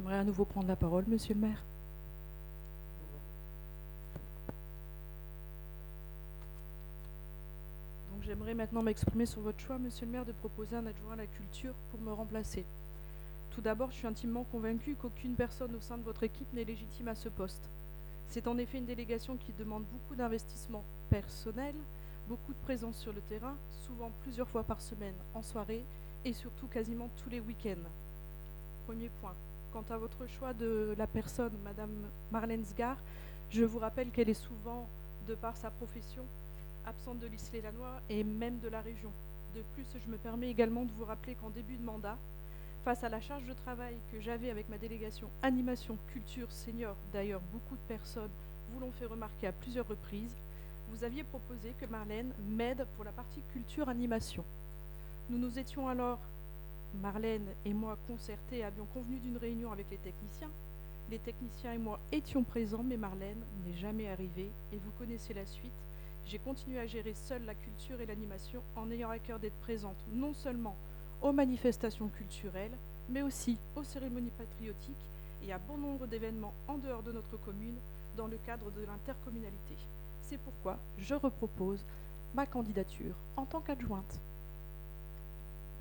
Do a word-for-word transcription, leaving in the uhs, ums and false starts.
J'aimerais à nouveau prendre la parole, monsieur le maire. Donc j'aimerais maintenant m'exprimer sur votre choix, monsieur le maire, de proposer un adjoint à la culture pour me remplacer. Tout d'abord, je suis intimement convaincue qu'aucune personne au sein de votre équipe n'est légitime à ce poste. C'est en effet une délégation qui demande beaucoup d'investissement personnel, beaucoup de présence sur le terrain, souvent plusieurs fois par semaine en soirée et surtout quasiment tous les week-ends. Premier point. Quant à votre choix de la personne, madame Marlène Sgar, je vous rappelle qu'elle est souvent, de par sa profession, absente de l'Isle-et-la-Noix et même de la région. De plus, je me permets également de vous rappeler qu'en début de mandat, face à la charge de travail que j'avais avec ma délégation animation, culture, senior, d'ailleurs beaucoup de personnes vous l'ont fait remarquer à plusieurs reprises, vous aviez proposé que Marlène m'aide pour la partie culture animation. Nous nous étions alors, Marlène et moi, concertés et avions convenu d'une réunion avec les techniciens. Les techniciens et moi étions présents, mais Marlène n'est jamais arrivée et vous connaissez la suite. J'ai continué à gérer seule la culture et l'animation en ayant à cœur d'être présente non seulement aux manifestations culturelles, mais aussi aux cérémonies patriotiques et à bon nombre d'événements en dehors de notre commune dans le cadre de l'intercommunalité. C'est pourquoi je repropose ma candidature en tant qu'adjointe.